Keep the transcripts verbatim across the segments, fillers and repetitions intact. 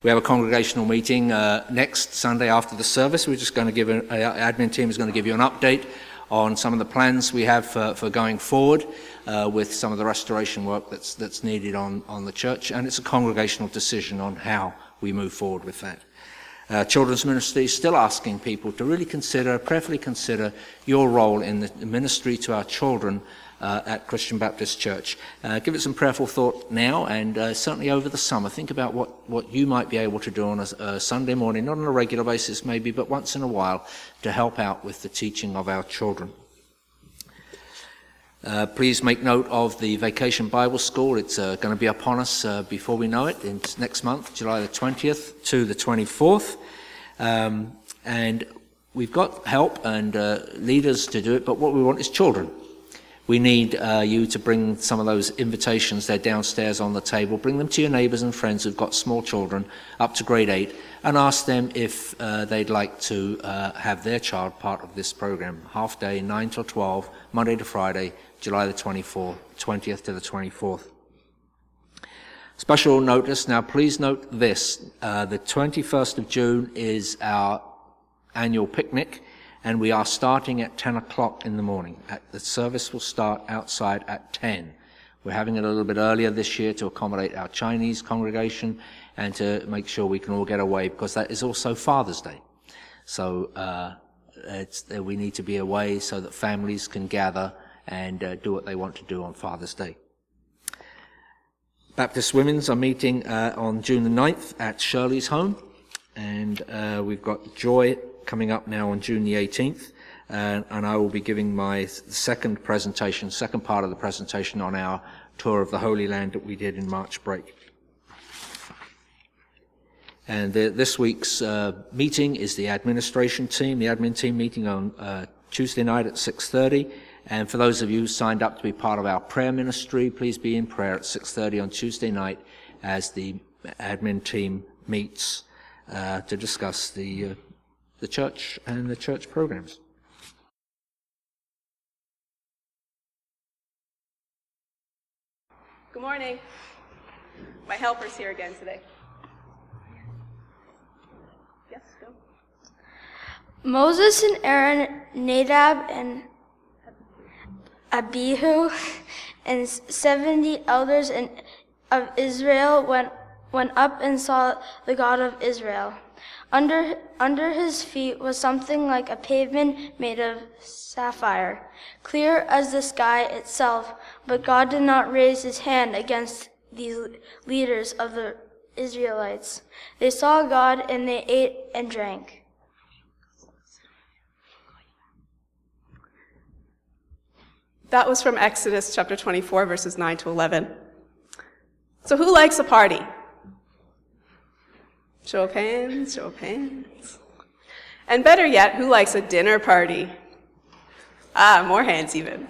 We have a congregational meeting uh, next Sunday after the service. We're just going to give, an admin team is going to give you an update on some of the plans we have for, for going forward uh, with some of the restoration work that's that's needed on, on the church, and it's a congregational decision on how we move forward with that. Uh, Children's Ministry is still asking people to really consider, prayerfully consider your role in the ministry to our children Uh, at Christian Baptist Church. Uh, give it some prayerful thought now, and uh, certainly over the summer. Think about what, what you might be able to do on a, a Sunday morning, not on a regular basis maybe, but once in a while, to help out with the teaching of our children. Uh, please make note of the Vacation Bible School. It's uh, going to be upon us uh, before we know it. It's next month, July the twentieth to the twenty-fourth. Um, and we've got help and uh, leaders to do it, but what we want is children. We need uh, you to bring some of those invitations. They're downstairs on the table. Bring them to your neighbours and friends who've got small children up to grade eight, and ask them if uh, they'd like to uh, have their child part of this program. Half day, nine till twelve, Monday to Friday, July the twenty-fourth, twentieth to the twenty-fourth. Special notice, now please note this. Uh, the twenty-first of June is our annual picnic, and we are starting at ten o'clock in the morning. At, the service will start outside at ten. We're having it a little bit earlier this year to accommodate our Chinese congregation and to make sure we can all get away, because that is also Father's Day. So uh, it's, uh, we need to be away so that families can gather and uh, do what they want to do on Father's Day. Baptist Women's are meeting uh, on June the ninth at Shirley's home, and uh, we've got Joy coming up now on June the eighteenth, uh, and I will be giving my second presentation, second part of the presentation on our tour of the Holy Land that we did in March break. And the, this week's uh, meeting is the administration team, the admin team meeting on uh, Tuesday night at six thirty. And for those of you who signed up to be part of our prayer ministry, please be in prayer at six thirty on Tuesday night as the admin team meets uh, to discuss the uh, the church and the church programs. Good morning. My helper's here again today. Yes, go. Moses and Aaron, Nadab and Abihu, and seventy elders in, of Israel went, went up and saw the God of Israel. Under, under his feet was something like a pavement made of sapphire, clear as the sky itself, but God did not raise his hand against these leaders of the Israelites. They saw God, and they ate and drank. That was from Exodus chapter twenty-four, verses nine to eleven. So who likes a party? Show of hands, show of hands. And better yet, who likes a dinner party? Ah, more hands even.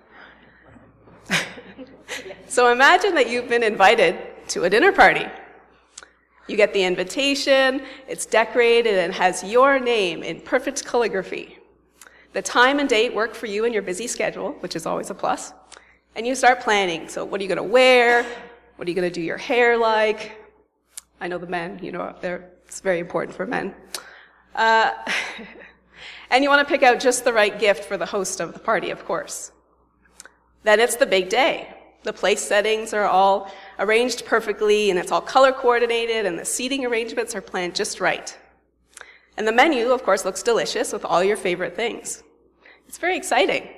So imagine that you've been invited to a dinner party. You get the invitation, it's decorated and has your name in perfect calligraphy. The time and date work for you in your busy schedule, which is always a plus. And you start planning. So what are you going to wear? What are you going to do your hair like? I know the men, you know, they're, it's very important for men. Uh, and you want to pick out just the right gift for the host of the party, of course. Then it's the big day. The place settings are all arranged perfectly, and it's all color coordinated, and the seating arrangements are planned just right. And the menu, of course, looks delicious with all your favorite things. It's very exciting.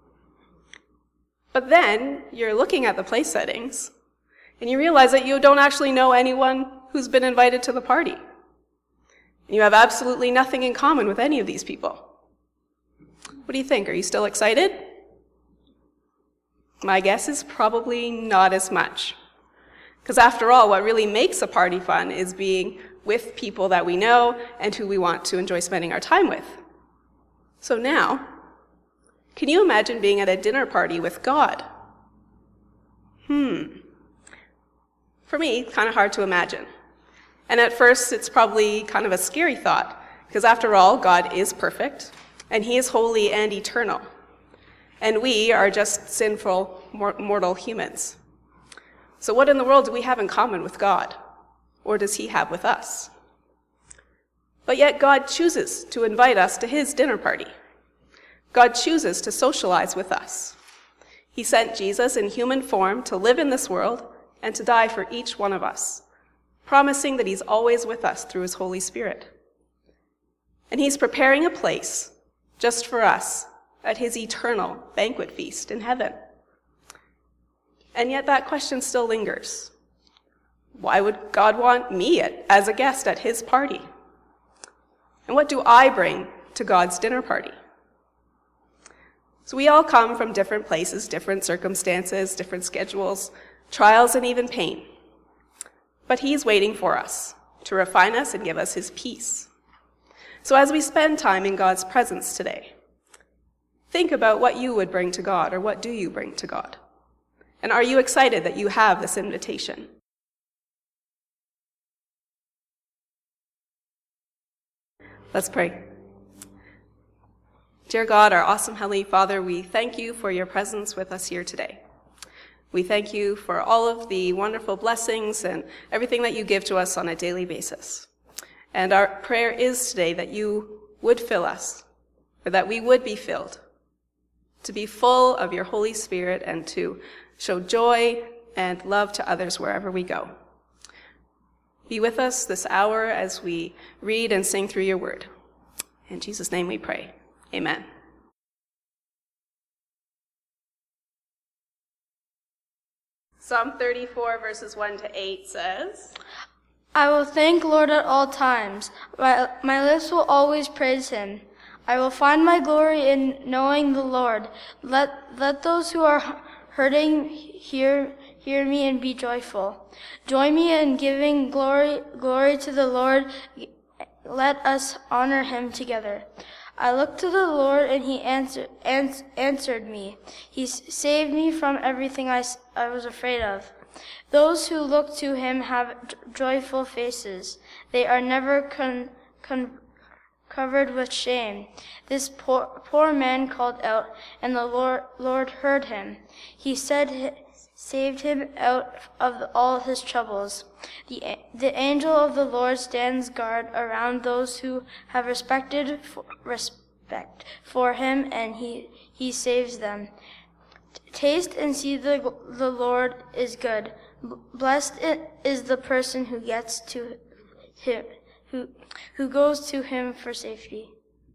But then you're looking at the place settings, and you realize that you don't actually know anyone who's been invited to the party. And you have absolutely nothing in common with any of these people. What do you think? Are you still excited? My guess is probably not as much. Because after all, what really makes a party fun is being with people that we know and who we want to enjoy spending our time with. So now, can you imagine being at a dinner party with God? Hmm. For me, kind of hard to imagine. And at first, it's probably kind of a scary thought, because after all, God is perfect, and he is holy and eternal. And we are just sinful, mortal humans. So what in the world do we have in common with God? or does he have with us? But yet God chooses to invite us to his dinner party. God chooses to socialize with us. He sent Jesus in human form to live in this world and to die for each one of us, promising that he's always with us through his Holy Spirit. And he's preparing a place just for us at his eternal banquet feast in heaven. And yet that question still lingers. Why would God want me at, as a guest at his party? And what do I bring to God's dinner party? So we all come from different places, different circumstances, different schedules, trials, and even pain. But he's waiting for us to refine us and give us his peace. So as we spend time in God's presence today, think about what you would bring to God, or what do you bring to God? And are you excited that you have this invitation? Let's pray. Dear God, our awesome Heavenly Father, we thank you for your presence with us here today. We thank you for all of the wonderful blessings and everything that you give to us on a daily basis. And our prayer is today that you would fill us, or that we would be filled, to be full of your Holy Spirit and to show joy and love to others wherever we go. Be with us this hour as we read and sing through your word. In Jesus' name we pray. Amen. Psalm thirty-four, verses one to eight says, I will thank Lord at all times. My, my lips will always praise him. I will find my glory in knowing the Lord. Let, let those who are hurting hear, hear me and be joyful. Join me in giving glory, glory to the Lord. Let us honor him together. I looked to the Lord, and he answer, ans, answered me. He saved me from everything I, I was afraid of. Those who look to him have joyful faces. They are never con, con, covered with shame. This poor, poor man called out, and the Lord, Lord heard him. He said, saved him out of all his troubles. The, the angel of the Lord stands guard around those who have respected for, respect for him, and he, he saves them. Taste and see the, the Lord is good. Blessed is the person who gets to him, who, who goes to him for safety.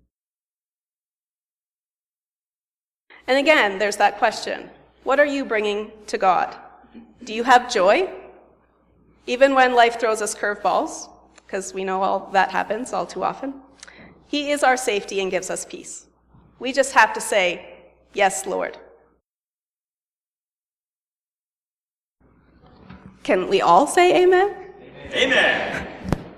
And again, there's that question. What are you bringing to God? Do you have joy? Even when life throws us curveballs, because we know all that happens all too often. He is our safety and gives us peace. We just have to say, yes, Lord. Can we all say amen? Amen.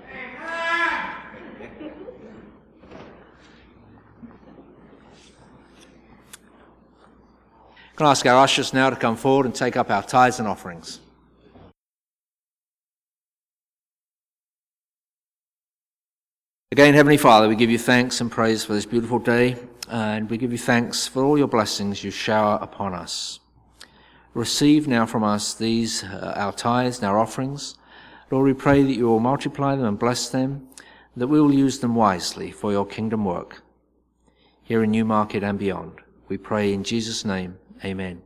Can I ask our ushers now to come forward and take up our tithes and offerings? Again, Heavenly Father, we give you thanks and praise for this beautiful day, and we give you thanks for all your blessings you shower upon us. Receive now from us these, uh, our tithes and our offerings. Lord, we pray that you will multiply them and bless them, that we will use them wisely for your kingdom work here in Newmarket and beyond. We pray in Jesus' name. Amen.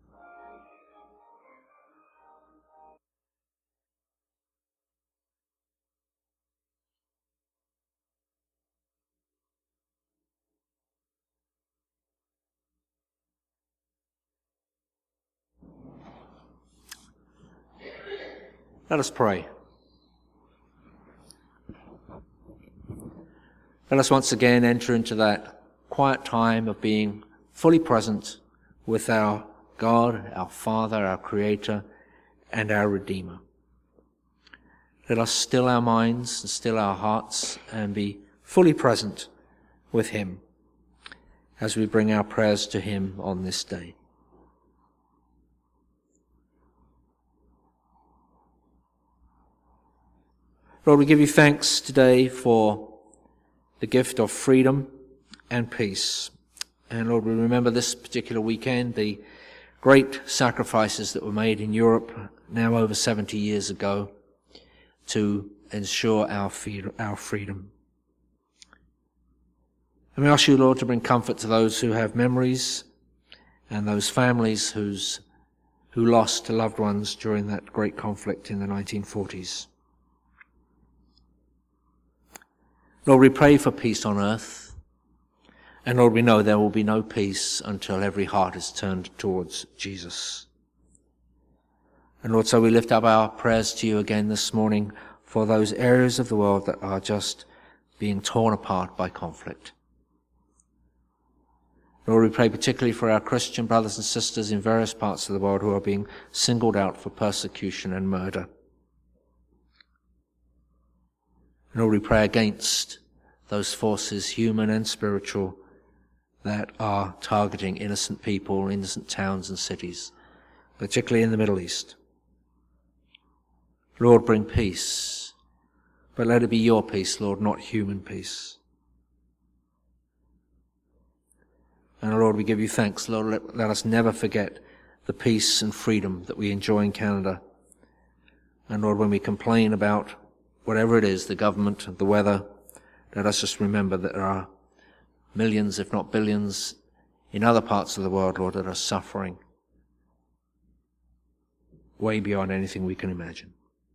Let us pray. Let us once again enter into that quiet time of being fully present with our God, our Father, our Creator, and our Redeemer. Let us still our minds and still our hearts and be fully present with him as we bring our prayers to him on this day. Lord, we give you thanks today for the gift of freedom and peace. And Lord, we remember this particular weekend, the great sacrifices that were made in Europe now over seventy years ago to ensure our our freedom. And we ask you, Lord, to bring comfort to those who have memories and those families whose who lost loved ones during that great conflict in the nineteen forties. Lord, we pray for peace on earth, and Lord, we know there will be no peace until every heart is turned towards Jesus. And Lord, so we lift up our prayers to you again this morning for those areas of the world that are just being torn apart by conflict. Lord, we pray particularly for our Christian brothers and sisters in various parts of the world who are being singled out for persecution and murder. And Lord, we pray against those forces, human and spiritual, that are targeting innocent people, innocent towns and cities, particularly in the Middle East. Lord, bring peace, but let it be your peace, Lord, not human peace. And Lord, we give you thanks. Lord, let, let us never forget the peace and freedom that we enjoy in Canada. And Lord, when we complain about whatever it is, the government, the weather, let us just remember that there are millions, if not billions, in other parts of the world, Lord, that are suffering way beyond anything we can imagine.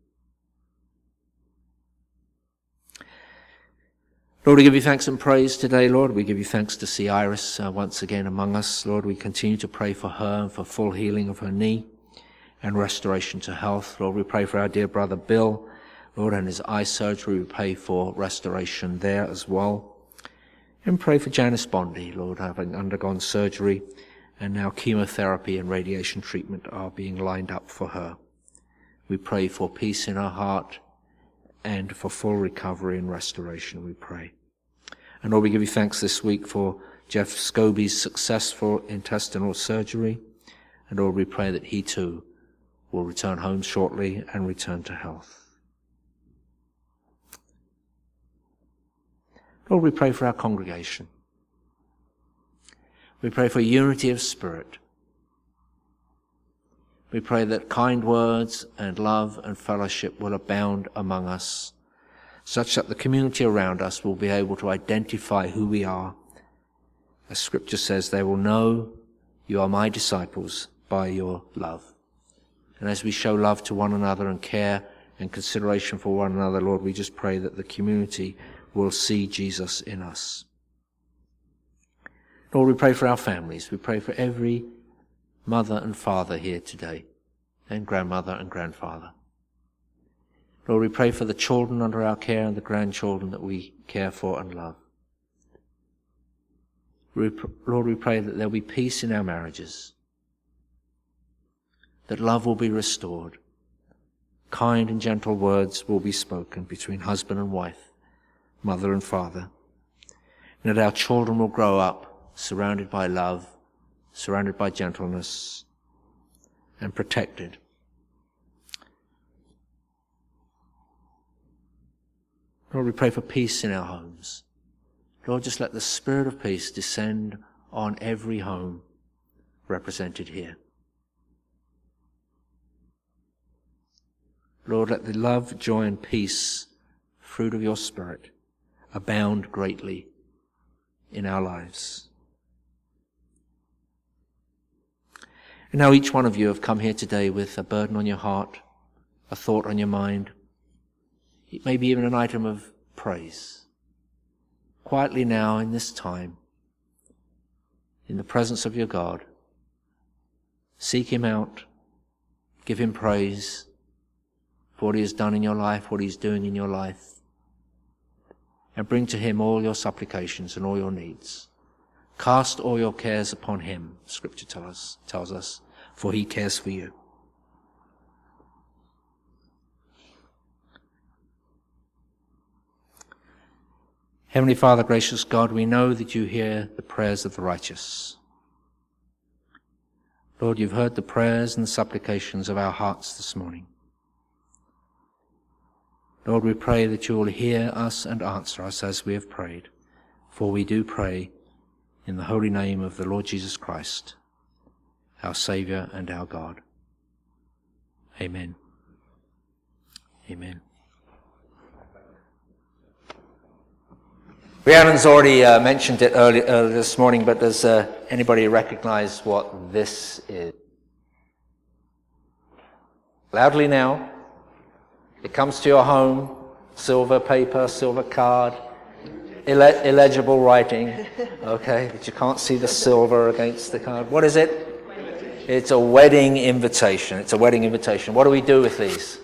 Lord, we give you thanks and praise today, Lord. We give you thanks to see Iris uh, once again among us. Lord, we continue to pray for her and for full healing of her knee and restoration to health. Lord, we pray for our dear brother Bill, Lord, and his eye surgery. We pray for restoration there as well. And pray for Janice Bondi, Lord, having undergone surgery, and now chemotherapy and radiation treatment are being lined up for her. We pray for peace in her heart and for full recovery and restoration, we pray. And Lord, we give you thanks this week for Jeff Scobie's successful intestinal surgery. And Lord, we pray that he too will return home shortly and return to health. Lord, we pray for our congregation. We pray for unity of spirit. We pray that kind words and love and fellowship will abound among us, such that the community around us will be able to identify who we are. As Scripture says, they will know you are my disciples by your love. And as we show love to one another and care and consideration for one another, Lord, we just pray that the community will see Jesus in us. Lord, we pray for our families. We pray for every mother and father here today, and grandmother and grandfather. Lord, we pray for the children under our care and the grandchildren that we care for and love. Lord, we pray that there will be peace in our marriages, that love will be restored, kind and gentle words will be spoken between husband and wife, mother and father, and that our children will grow up surrounded by love, surrounded by gentleness, and protected. Lord, we pray for peace in our homes. Lord, just let the spirit of peace descend on every home represented here. Lord, let the love, joy, and peace, fruit of your Spirit, abound greatly in our lives. And now each one of you have come here today with a burden on your heart, a thought on your mind, maybe even an item of praise. Quietly now in this time, in the presence of your God, seek him out, give him praise for what he has done in your life, what he's doing in your life, and bring to him all your supplications and all your needs. Cast all your cares upon him, Scripture tells us, tells us, for he cares for you. Heavenly Father, gracious God, we know that you hear the prayers of the righteous. Lord, you've heard the prayers and the supplications of our hearts this morning. Lord, we pray that you will hear us and answer us as we have prayed, for we do pray in the holy name of the Lord Jesus Christ, our Saviour and our God. Amen. Amen. Rhiannon's already uh, mentioned it early, earlier this morning, but does uh, anybody recognize what this is? Loudly now. It comes to your home, silver paper, silver card, ille- illegible writing, okay, but you can't see the silver against the card. What is it? It's a wedding invitation. It's a wedding invitation. What do we do with these?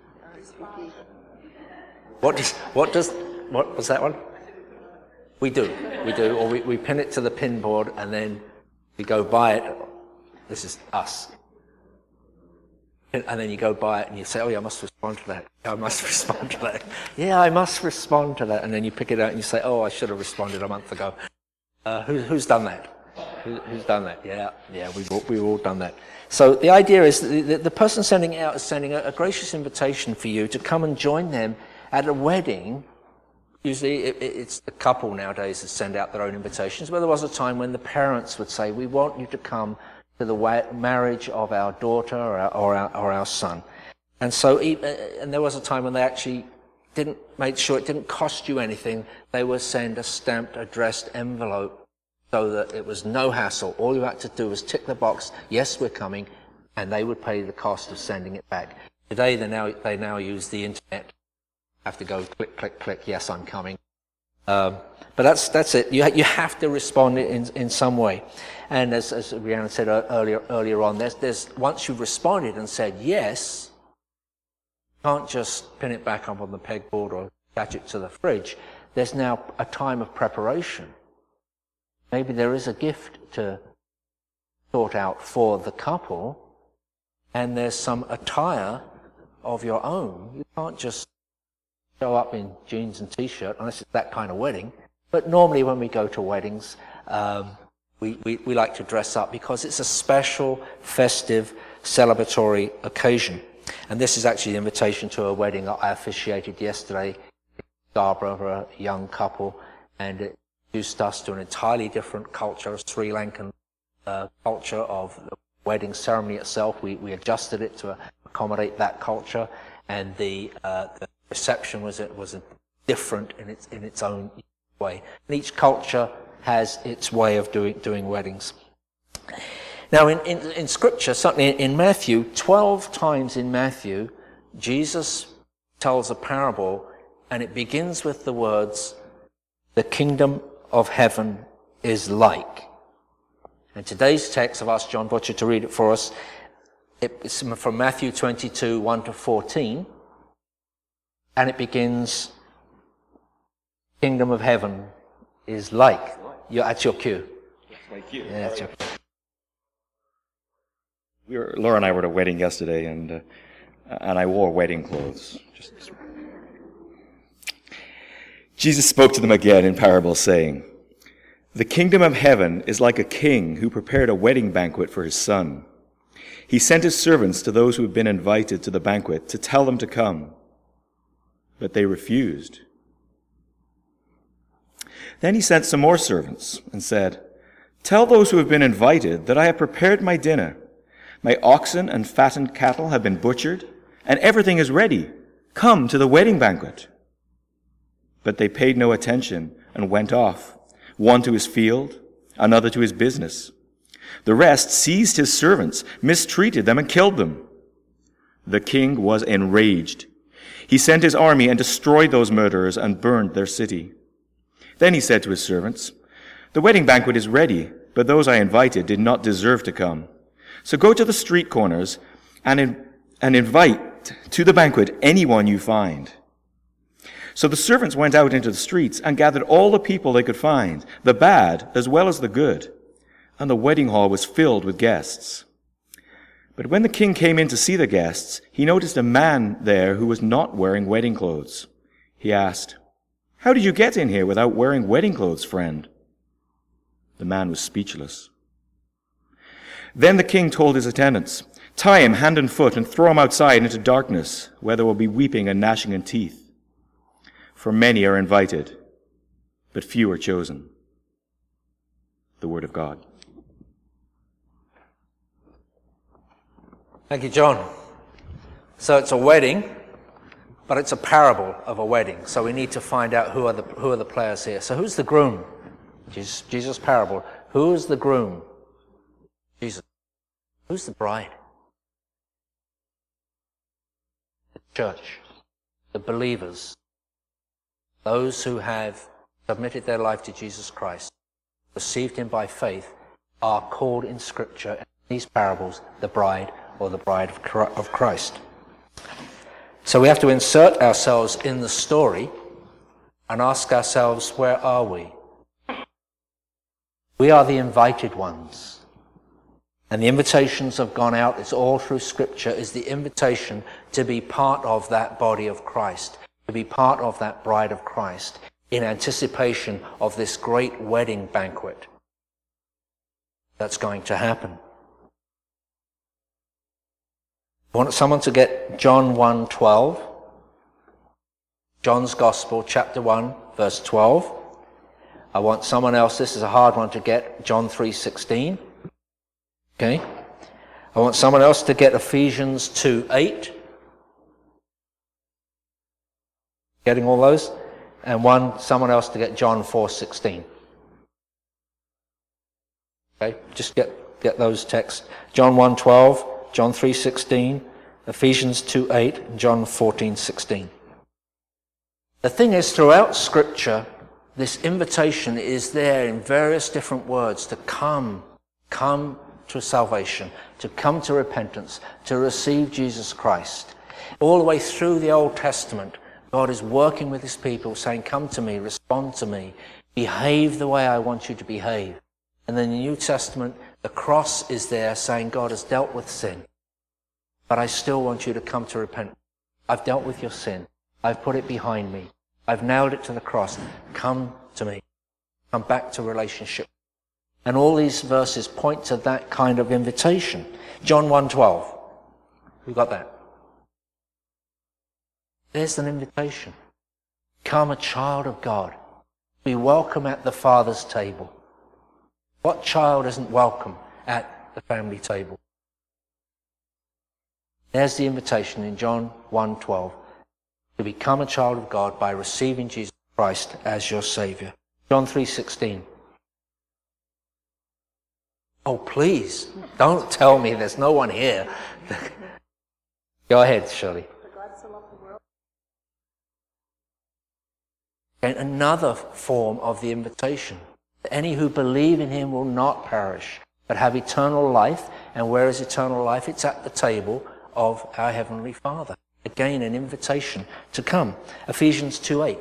What does, what does, what was that one? We do, we do, or we, we pin it to the pin board and then we go buy it. This is us. And then you go buy it and you say, oh yeah, I must respond to that. I must respond to that. Yeah, I must respond to that. And then you pick it out and you say, oh, I should have responded a month ago. Uh, who, who's done that? Who, who's done that? Yeah, yeah, we've all, we've all done that. So the idea is that the, the person sending it out is sending a, a gracious invitation for you to come and join them at a wedding. Usually it, it's the couple nowadays that send out their own invitations, but there was a time when the parents would say, we want you to come to the wa- marriage of our daughter or our, or our, or our son. And so, and there was a time when they actually didn't make sure it didn't cost you anything. They would send a stamped, addressed envelope so that it was no hassle. All you had to do was tick the box, yes, we're coming, and they would pay the cost of sending it back. Today, they now, they now use the internet. Have to go click, click, click, yes, I'm coming. Um, but that's that's it. You, ha- you have to respond in in some way. And as, as Rhiannon said earlier earlier on, there's, there's once you've responded and said yes, you can't just pin it back up on the pegboard or attach it to the fridge. There's now a time of preparation. Maybe there is a gift to sort out for the couple, and there's some attire of your own. You can't just show up in jeans and t-shirt, unless it's that kind of wedding. But normally when we go to weddings, um, we, we, we like to dress up because it's a special, festive, celebratory occasion. And this is actually the invitation to a wedding that I officiated yesterday in Scarborough for a young couple, and it introduced us to an entirely different culture, a Sri Lankan uh, culture of the wedding ceremony itself. We, we adjusted it to accommodate that culture, and the, uh, the reception was was different in its in its own way. And each culture has its way of doing doing weddings. Now, in, in, in Scripture, certainly in Matthew, twelve times in Matthew, Jesus tells a parable, and it begins with the words, "The kingdom of heaven is like." And today's text, I've asked John Butcher to read it for us. It's from Matthew twenty-two, one to fourteen. And it begins, kingdom of heaven is like. You're at your cue. Like you. Yeah, that's your cue. We were, Laura and I were at a wedding yesterday, and uh, and I wore wedding clothes. Just, just... Jesus spoke to them again in parables, saying, "The kingdom of heaven is like a king who prepared a wedding banquet for his son. He sent his servants to those who had been invited to the banquet to tell them to come. But they refused. Then he sent some more servants and said, 'Tell those who have been invited that I have prepared my dinner. My oxen and fattened cattle have been butchered, and everything is ready. Come to the wedding banquet.' But they paid no attention and went off, one to his field, another to his business. The rest seized his servants, mistreated them, and killed them. The king was enraged. He sent his army and destroyed those murderers and burned their city. Then he said to his servants, 'The wedding banquet is ready, but those I invited did not deserve to come. So go to the street corners and, in, and invite to the banquet anyone you find.' So the servants went out into the streets and gathered all the people they could find, the bad as well as the good, and the wedding hall was filled with guests. But when the king came in to see the guests, he noticed a man there who was not wearing wedding clothes. He asked, 'How did you get in here without wearing wedding clothes, friend?' The man was speechless. Then the king told his attendants, 'Tie him hand and foot and throw him outside into darkness, where there will be weeping and gnashing of teeth. For many are invited, but few are chosen.'" The word of God. Thank you, John. So it's a wedding, but it's a parable of a wedding. So we need to find out who are the who are the players here. So who's the groom? Jesus, Jesus' parable. Who's the groom? Jesus. Who's the bride? The church, the believers, those who have submitted their life to Jesus Christ, received him by faith, are called in Scripture, in these parables, the bride or the bride of Christ. So we have to insert ourselves in the story and ask ourselves, where are we? We are the invited ones. And the invitations have gone out, it's all through Scripture, is the invitation to be part of that body of Christ, to be part of that bride of Christ, in anticipation of this great wedding banquet that's going to happen. I want someone to get John one twelve, John's Gospel, chapter one, verse twelve. I want someone else, this is a hard one to get, John three sixteen. Okay? I want someone else to get Ephesians two eight. Getting all those? And one, someone else to get John four sixteen. Okay? Just get, get those texts. John one twelve, John three sixteen, Ephesians two eight, and John fourteen sixteen. The thing is, throughout Scripture, this invitation is there in various different words to come, come to salvation, to come to repentance, to receive Jesus Christ. All the way through the Old Testament, God is working with his people, saying, come to me, respond to me, behave the way I want you to behave. And then in the New Testament, the cross is there saying, God has dealt with sin, but I still want you to come to repent. I've dealt with your sin. I've put it behind me. I've nailed it to the cross. Come to me. Come back to relationship. And all these verses point to that kind of invitation. John one twelve. Who got that? There's an invitation. Come a child of God. Be welcome at the Father's table. What child isn't welcome at the family table? There's the invitation in John one twelve. To become a child of God by receiving Jesus Christ as your Savior. John three sixteen. Oh, please, don't tell me there's no one here. Go ahead, Shirley. And another form of the invitation. Any who believe in him will not perish, but have eternal life. And where is eternal life? It's at the table of our Heavenly Father. Again, an invitation to come. Ephesians two eight.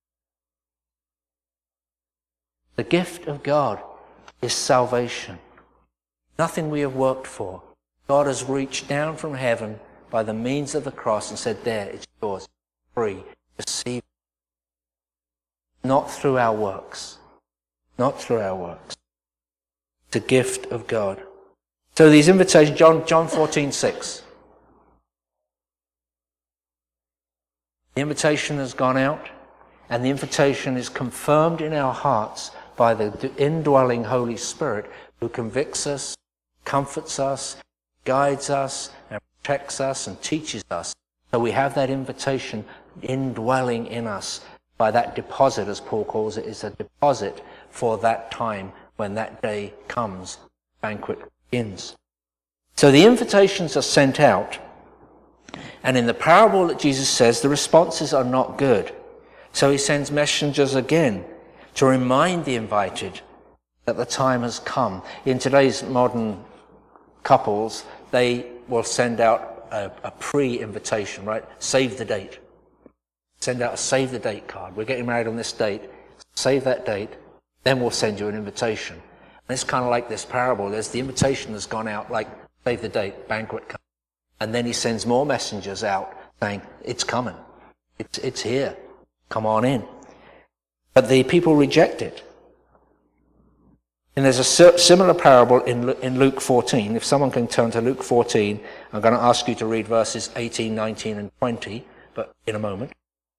The gift of God is salvation. Nothing we have worked for. God has reached down from heaven by the means of the cross and said, there, it's yours, free, receive. Not through our works. Not through our works. It's a gift of God. So these invitations, John, John fourteen six. The invitation has gone out, and the invitation is confirmed in our hearts by the indwelling Holy Spirit who convicts us, comforts us, guides us, and protects us and teaches us. So we have that invitation indwelling in us by that deposit, as Paul calls it, is a deposit for that time when that day comes, banquet begins. So the invitations are sent out, and in the parable that Jesus says, the responses are not good. So he sends messengers again to remind the invited that the time has come. In today's modern couples, they will send out a, a pre-invitation, right? Save the date. Send out a save the date card. We're getting married on this date. Save that date. Then we'll send you an invitation. And it's kind of like this parable. There's the invitation has gone out, like save the date, banquet come. And then he sends more messengers out saying, it's coming. It's, it's here. Come on in. But the people reject it. And there's a similar parable in, in Luke fourteen. If someone can turn to Luke fourteen, I'm going to ask you to read verses eighteen, nineteen, and twenty, but in a moment.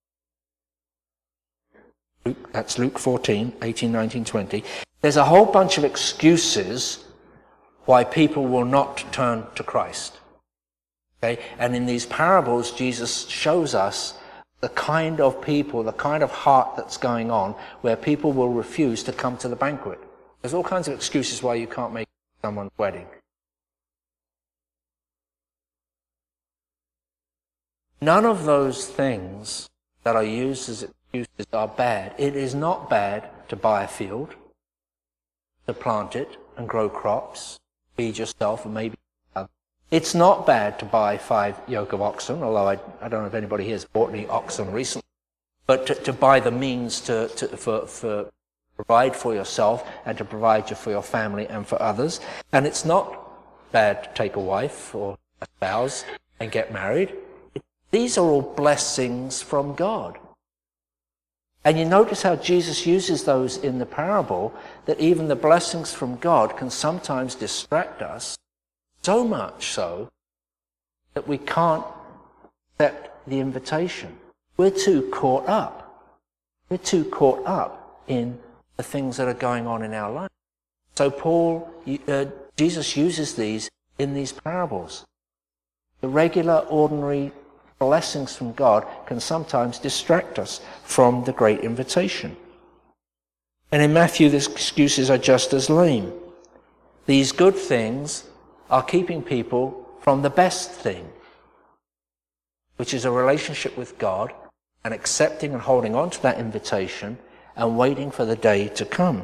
Luke, that's Luke fourteen, eighteen, nineteen, twenty. There's a whole bunch of excuses why people will not turn to Christ. Okay? And in these parables, Jesus shows us the kind of people, the kind of heart that's going on where people will refuse to come to the banquet. There's all kinds of excuses why you can't make someone's wedding. None of those things that are used as excuses are bad. It is not bad to buy a field, to plant it and grow crops, feed yourself and maybe others. It's not bad to buy five yoke of oxen, although I, I don't know if anybody here has bought any oxen recently, but to, to buy the means to, to for, for provide for yourself and to provide for your family and for others. And it's not bad to take a wife or a spouse and get married. It, these are all blessings from God. And you notice how Jesus uses those in the parable, that even the blessings from God can sometimes distract us, so much so that we can't accept the invitation. We're too caught up. We're too caught up in the things that are going on in our life. So Paul, uh, Jesus uses these in these parables. The regular, ordinary blessings from God can sometimes distract us from the great invitation. And in Matthew, the excuses are just as lame. These good things are keeping people from the best thing, which is a relationship with God and accepting and holding on to that invitation and waiting for the day to come.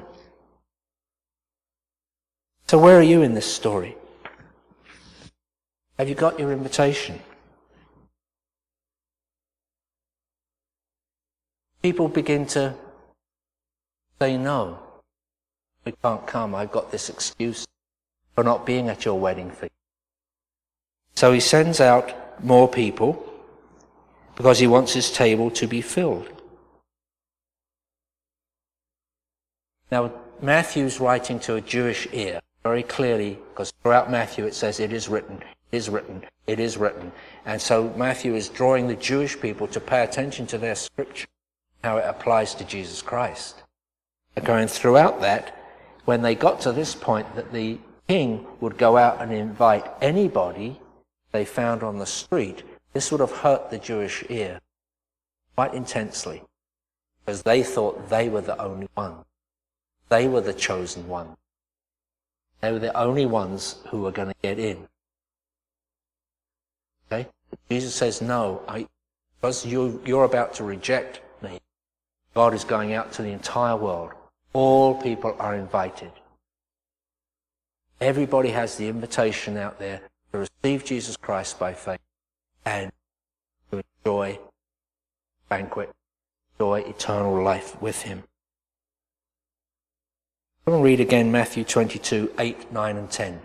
So where are you in this story? Have you got your invitation? People begin to say, no, we can't come. I've got this excuse for not being at your wedding feast. So he sends out more people because he wants his table to be filled. Now, Matthew's writing to a Jewish ear very clearly, because throughout Matthew it says, it is written, it is written, it is written. And so Matthew is drawing the Jewish people to pay attention to their scripture, how it applies to Jesus Christ. And going throughout that, when they got to this point that the king would go out and invite anybody they found on the street, this would have hurt the Jewish ear quite intensely, because they thought they were the only one. They were the chosen one. They were the only ones who were going to get in. Okay? Jesus says, no, I, because you, you're about to reject me, God is going out to the entire world. All people are invited. Everybody has the invitation out there to receive Jesus Christ by faith and to enjoy banquet, enjoy eternal life with him. I'm going to read again Matthew twenty-two, eight, nine and ten.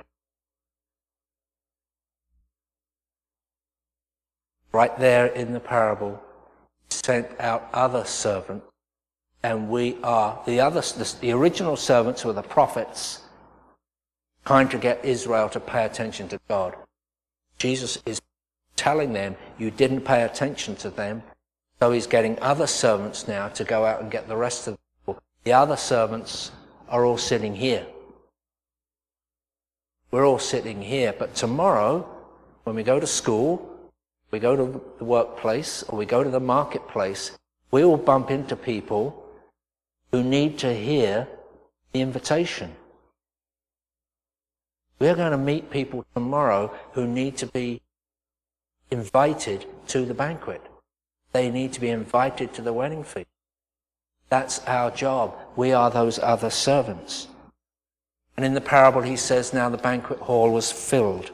Right there in the parable, he sent out other servants, and we are, the other, the original servants were the prophets, trying to get Israel to pay attention to God. Jesus is telling them, you didn't pay attention to them, so he's getting other servants now to go out and get the rest of the people. The other servants are all sitting here. We're all sitting here, but tomorrow, when we go to school, we go to the workplace, or we go to the marketplace, we will bump into people who need to hear the invitation. We're going to meet people tomorrow who need to be invited to the banquet. They need to be invited to the wedding feast. That's our job. We are those other servants. And in the parable he says now the banquet hall was filled.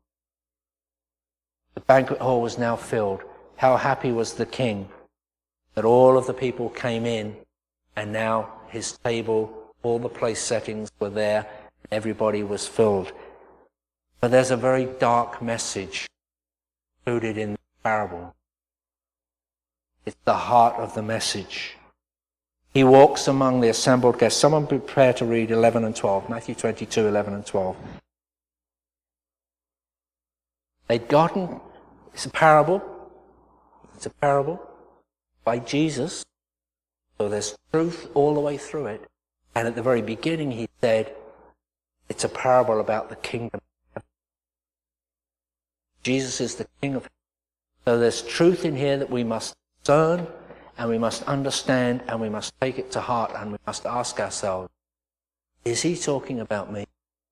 The banquet hall was now filled. How happy was the king that all of the people came in, and now his table, all the place settings were there, everybody was filled. But there's a very dark message included in the parable. It's the heart of the message. He walks among the assembled guests. Someone prepare to read eleven and twelve. Matthew twenty-two, eleven and twelve. They'd gotten, it's a parable. It's a parable by Jesus. So there's truth all the way through it. And at the very beginning he said, it's a parable about the kingdom. Jesus is the King of heaven. So there's truth in here that we must discern, and we must understand, and we must take it to heart, and we must ask ourselves, is he talking about me?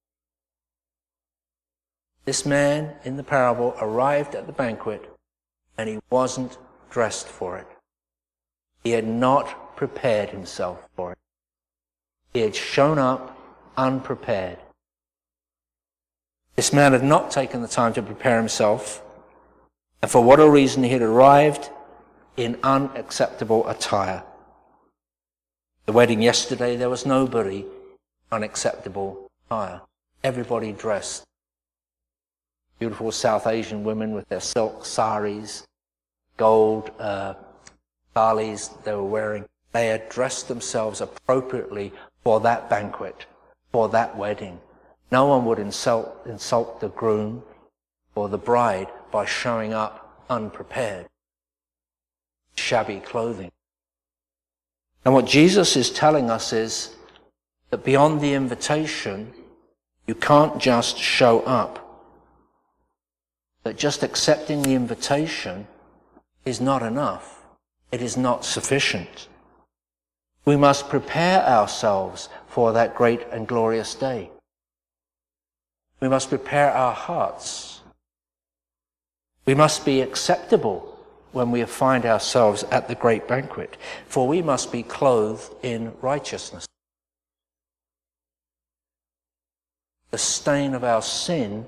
This man in the parable arrived at the banquet, and he wasn't dressed for it. He had not prepared himself for it. He had shown up unprepared. This man had not taken the time to prepare himself, and for whatever reason he had arrived in unacceptable attire. The wedding yesterday, there was nobody unacceptable attire. Everybody dressed. Beautiful South Asian women with their silk saris, gold uh, thalis they were wearing. They had dressed themselves appropriately for that banquet, for that wedding. No one would insult, insult the groom or the bride by showing up unprepared. Shabby clothing. And what Jesus is telling us is that beyond the invitation, you can't just show up. That just accepting the invitation is not enough. It is not sufficient. We must prepare ourselves for that great and glorious day. We must prepare our hearts. We must be acceptable when we find ourselves at the great banquet, for we must be clothed in righteousness. The stain of our sin,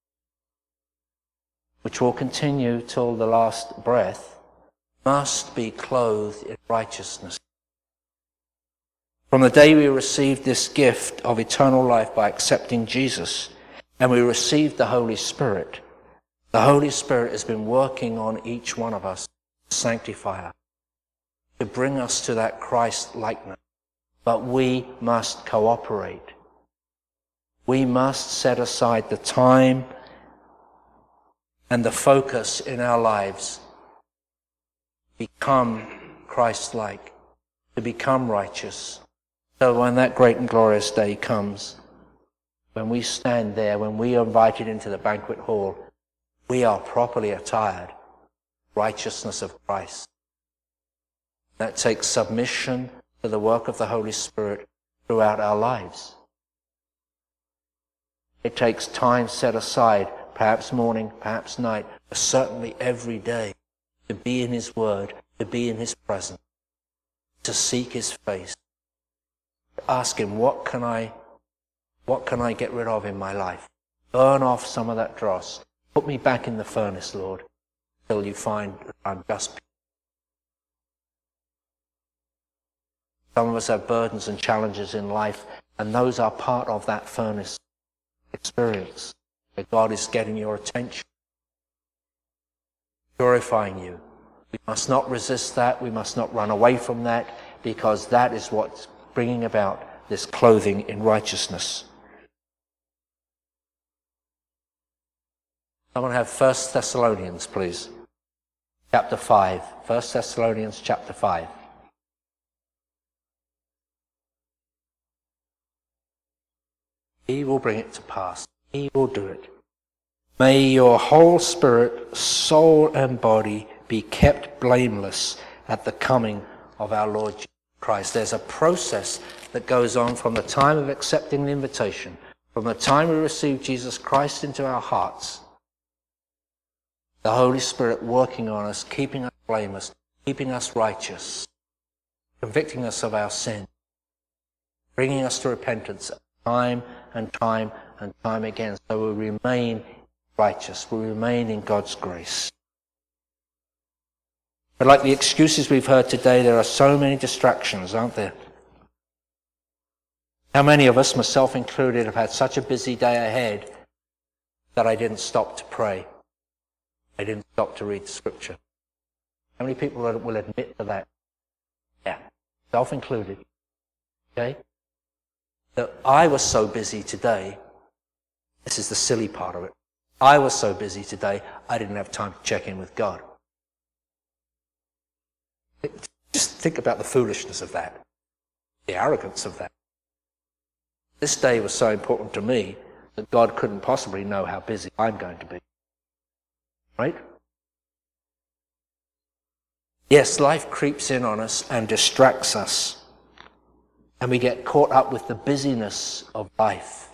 which will continue till the last breath, must be clothed in righteousness. From the day we received this gift of eternal life by accepting Jesus, and we received the Holy Spirit, the Holy Spirit has been working on each one of us to sanctify us, to bring us to that Christ likeness. But we must cooperate. We must set aside the time and the focus in our lives, become Christ-like, to become righteous. So when that great and glorious day comes, when we stand there, when we are invited into the banquet hall, we are properly attired, righteousness of Christ. That takes submission to the work of the Holy Spirit throughout our lives. It takes time set aside, perhaps morning, perhaps night, but certainly every day, to be in His Word, to be in His presence, to seek His face, to ask Him, what can I, what can I get rid of in my life? Burn off some of that dross. Put me back in the furnace, Lord, till you find that I'm just. Some of us have burdens and challenges in life, and those are part of that furnace experience, where God is getting your attention, purifying you. We must not resist that. We must not run away from that, because that is what's bringing about this clothing in righteousness. Someone have First Thessalonians, please. Chapter five. First Thessalonians chapter five. He will bring it to pass. He will do it. May your whole spirit, soul, and body be kept blameless at the coming of our Lord Jesus Christ. There's a process that goes on from the time of accepting the invitation, from the time we receive Jesus Christ into our hearts. The Holy Spirit working on us, keeping us blameless, keeping us righteous, convicting us of our sin, bringing us to repentance time and time and time again, so we remain righteous, we remain in God's grace. But like the excuses we've heard today, there are so many distractions, aren't there? How many of us, myself included, have had such a busy day ahead that I didn't stop to pray? I didn't stop to read the scripture. How many people will admit to that? Yeah, self included. Okay? That I was so busy today, this is the silly part of it. I was so busy today, I didn't have time to check in with God. Just think about the foolishness of that, the arrogance of that. This day was so important to me that God couldn't possibly know how busy I'm going to be. Right? Yes, life creeps in on us and distracts us, and we get caught up with the busyness of life.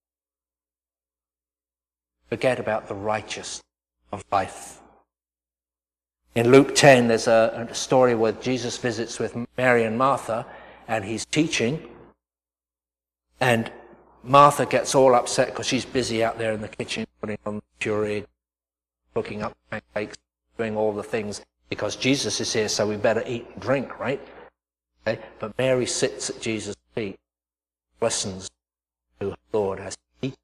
Forget about the righteousness of life. In Luke ten, there's a, a story where Jesus visits with Mary and Martha, and he's teaching, and Martha gets all upset because she's busy out there in the kitchen putting on the puree, cooking up pancakes, doing all the things, because Jesus is here, so we better eat and drink, right? Okay? But Mary sits at Jesus' feet, listens to her Lord as he eats.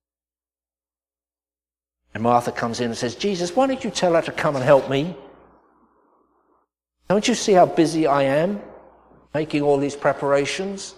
And Martha comes in and says, Jesus, why don't you tell her to come and help me? Don't you see how busy I am making all these preparations?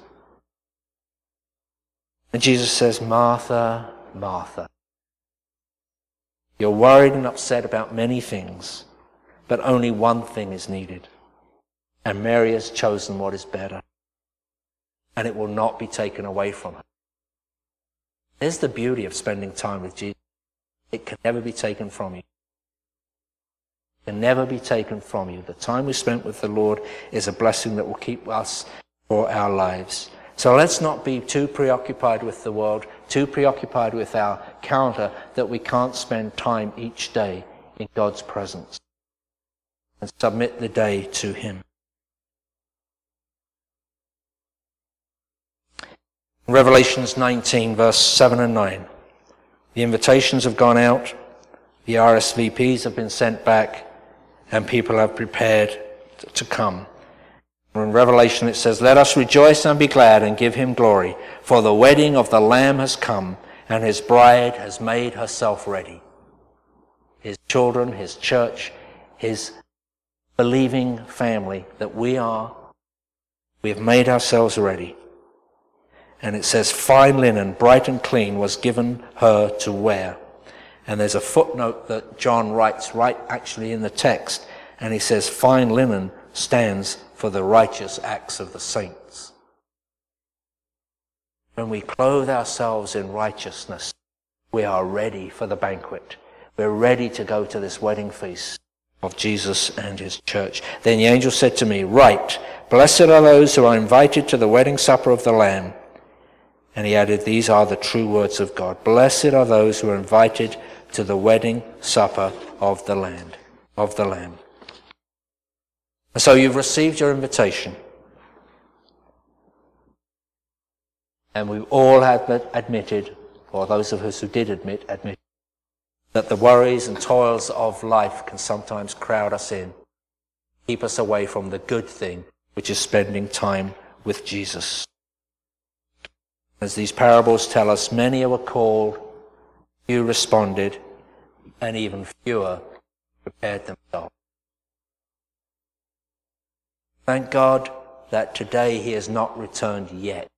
And Jesus says, Martha, Martha, you're worried and upset about many things, but only one thing is needed. And Mary has chosen what is better, and it will not be taken away from her. There's the beauty of spending time with Jesus. It can never be taken from you. It can never be taken from you. The time we spent with the Lord is a blessing that will keep us for our lives. So let's not be too preoccupied with the world, too preoccupied with our calendar, that we can't spend time each day in God's presence and submit the day to Him. Revelations nineteen, verse seven and nine. The invitations have gone out, the R S V Ps have been sent back, and people have prepared to come. In Revelation it says, let us rejoice and be glad and give Him glory, for the wedding of the Lamb has come, and His bride has made herself ready. His children, His church, His believing family that we are, we have made ourselves ready. And it says, fine linen, bright and clean, was given her to wear. And there's a footnote that John writes right actually in the text, and he says, fine linen stands for the righteous acts of the saints. When we clothe ourselves in righteousness, we are ready for the banquet. We're ready to go to this wedding feast of Jesus and His church. Then the angel said to me, write, blessed are those who are invited to the wedding supper of the Lamb. And he added, these are the true words of God. Blessed are those who are invited to the wedding supper of the Lamb. Of the Lamb. And so you've received your invitation. And we all have admitted, or those of us who did admit, admit, that the worries and toils of life can sometimes crowd us in, keep us away from the good thing, which is spending time with Jesus. As these parables tell us, many were called, few responded, and even fewer prepared themselves. Thank God that today He has not returned yet.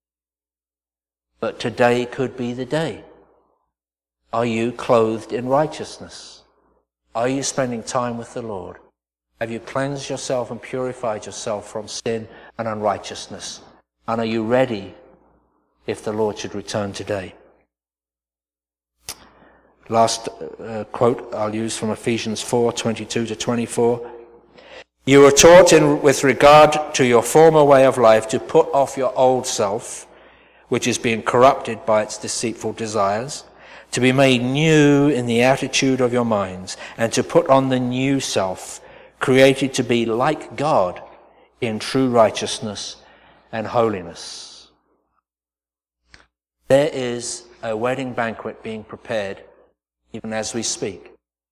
But today could be the day. Are you clothed in righteousness? Are you spending time with the Lord? Have you cleansed yourself and purified yourself from sin and unrighteousness? And are you ready if the Lord should return today? Last uh, quote I'll use from Ephesians four, twenty-two to twenty-four. You were taught in, with regard to your former way of life, to put off your old self, which is being corrupted by its deceitful desires, to be made new in the attitude of your minds, and to put on the new self, created to be like God in true righteousness and holiness. There is a wedding banquet being prepared even as we speak.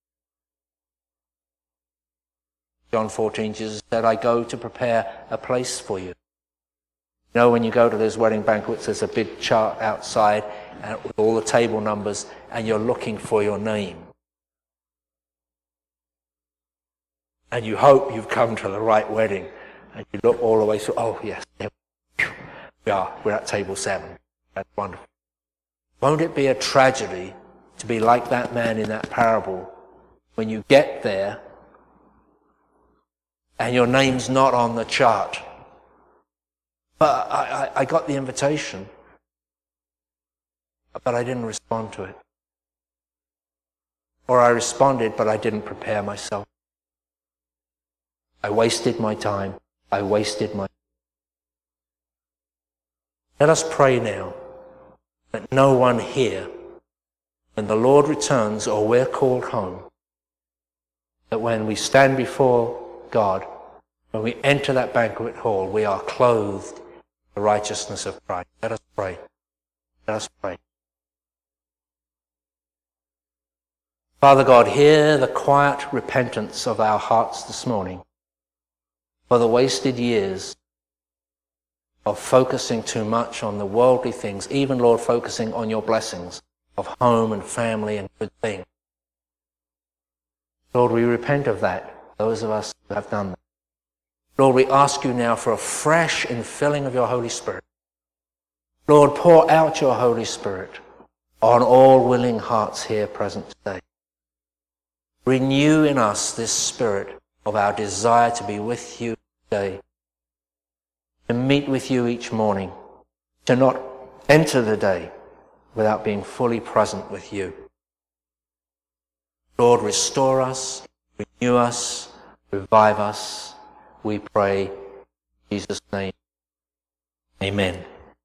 John fourteen, Jesus said, I go to prepare a place for you. You know, when you go to those wedding banquets, there's a big chart outside and with all the table numbers, and you're looking for your name. And you hope you've come to the right wedding. And you look all the way through, oh yes, we are, we're at table seven. That's wonderful. Won't it be a tragedy to be like that man in that parable when you get there and your name's not on the chart? But I, I, I got the invitation, but I didn't respond to it. Or I responded, but I didn't prepare myself. I wasted my time. I wasted my... Let us pray now that no one here, when the Lord returns or we're called home, that when we stand before God, when we enter that banquet hall, we are clothed in the righteousness of Christ. Let us pray. Let us pray. Father God, hear the quiet repentance of our hearts this morning for the wasted years of focusing too much on the worldly things, even, Lord, focusing on your blessings of home and family and good things. Lord, we repent of that, those of us who have done that. Lord, we ask you now for a fresh infilling of your Holy Spirit. Lord, pour out your Holy Spirit on all willing hearts here present today. Renew in us this spirit of our desire to be with you today, to meet with you each morning, to not enter the day without being fully present with you. Lord, restore us, renew us, revive us, we pray in Jesus' name. Amen.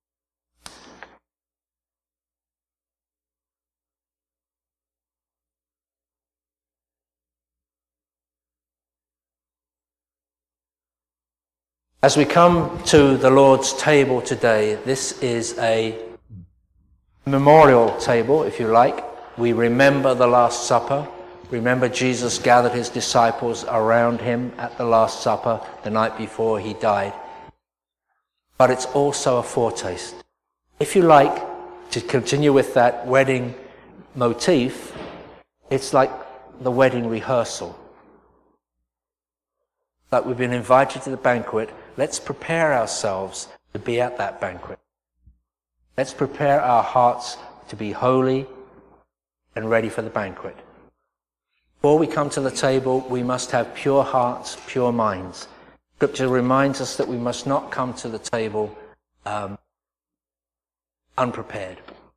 As we come to the Lord's table today, this is a memorial table, if you like. We remember the Last Supper. Remember Jesus gathered his disciples around him at the Last Supper the night before he died. But it's also a foretaste. If you like, to continue with that wedding motif, it's like the wedding rehearsal. Like we've been invited to the banquet, let's prepare ourselves to be at that banquet. Let's prepare our hearts to be holy and ready for the banquet. Before we come to the table, we must have pure hearts, pure minds. Scripture reminds us that we must not come to the table um, unprepared.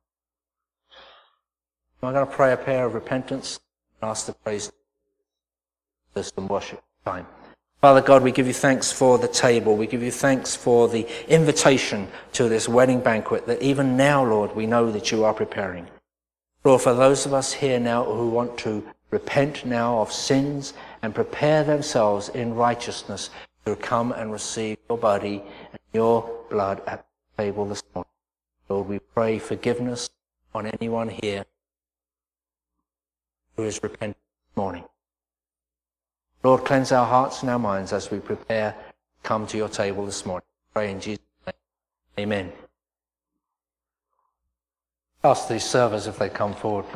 I'm going to pray a prayer of repentance and ask the praise for some worship time. Father God, we give you thanks for the table. We give you thanks for the invitation to this wedding banquet that even now, Lord, we know that you are preparing. Lord, for those of us here now who want to repent now of sins and prepare themselves in righteousness to come and receive your body and your blood at the table this morning. Lord, we pray forgiveness on anyone here who is repentant this morning. Lord, cleanse our hearts and our minds as we prepare to come to your table this morning. Pray in Jesus' name. Amen. Ask these servers if they come forward.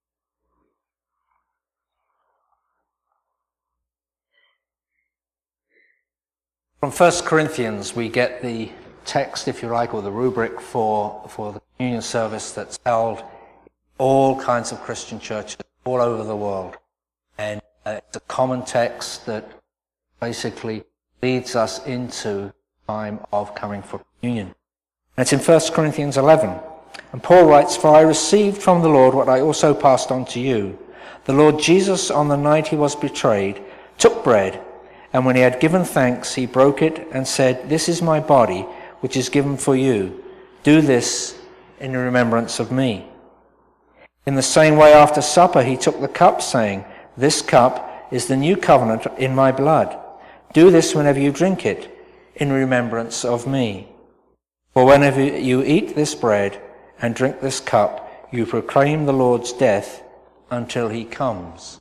From First Corinthians, we get the text, if you like, or the rubric for, for the communion service that's held in all kinds of Christian churches all over the world. And uh, it's a common text that basically leads us into time of coming for communion. And it's in First Corinthians eleven. And Paul writes, "For I received from the Lord what I also passed on to you. The Lord Jesus, on the night he was betrayed, took bread, and when he had given thanks, he broke it and said, 'This is my body, which is given for you. Do this in remembrance of me.' In the same way, after supper, he took the cup, saying, 'This cup is the new covenant in my blood. Do this whenever you drink it, in remembrance of me. For whenever you eat this bread and drink this cup, you proclaim the Lord's death until he comes.'"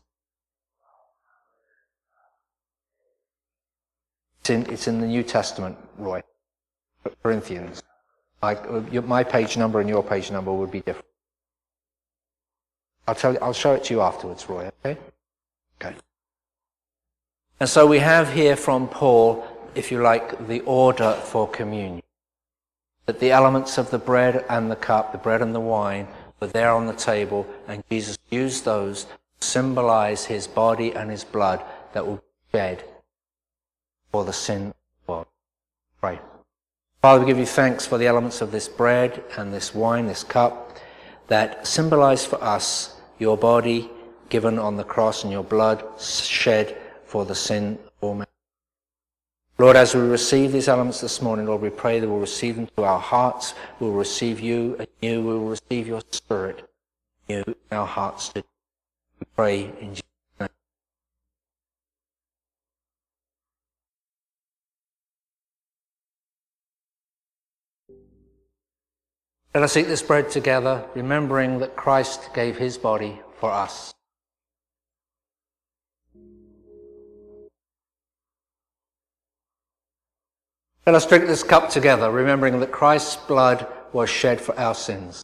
It's in, it's in the New Testament, Roy. Corinthians. I, my page number and your page number would be different. I'll tell you, I'll show it to you afterwards, Roy, okay? Okay. And so we have here from Paul, if you like, the order for communion. That the elements of the bread and the cup, the bread and the wine, were there on the table, and Jesus used those to symbolize his body and his blood that will be shed for the sin of the world. Pray. Father, we give you thanks for the elements of this bread and this wine, this cup, that symbolize for us your body given on the cross and your blood shed for the sin of all men. Lord, as we receive these elements this morning, Lord, we pray that we'll receive them to our hearts, we'll receive you anew, we'll receive your Spirit anew in our hearts today. We pray in Jesus' name. Let us eat this bread together, remembering that Christ gave his body for us. Let us drink this cup together, remembering that Christ's blood was shed for our sins.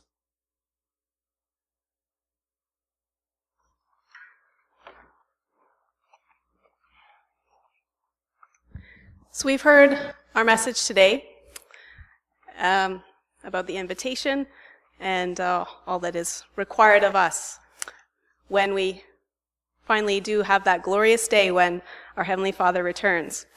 So we've heard our message today um, about the invitation and uh, all that is required of us when we finally do have that glorious day when our Heavenly Father returns.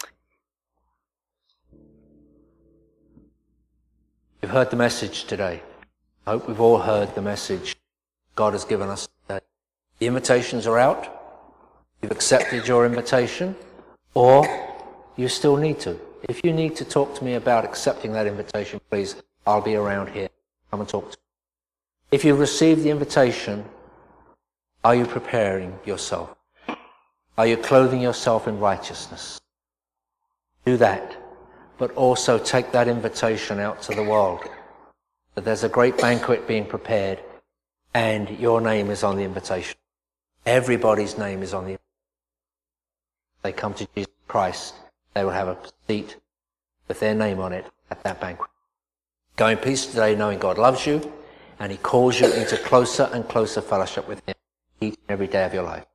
You've heard the message today. I hope we've all heard the message God has given us today. The invitations are out. You've accepted your invitation, or you still need to. If you need to talk to me about accepting that invitation, please, I'll be around here. Come and talk to me. If you've received the invitation, are you preparing yourself? Are you clothing yourself in righteousness? Do that. But also take that invitation out to the world. That there's a great banquet being prepared, and your name is on the invitation. Everybody's name is on the invitation. They come to Jesus Christ, they will have a seat with their name on it at that banquet. Go in peace today, knowing God loves you, and he calls you into closer and closer fellowship with him each and every day of your life.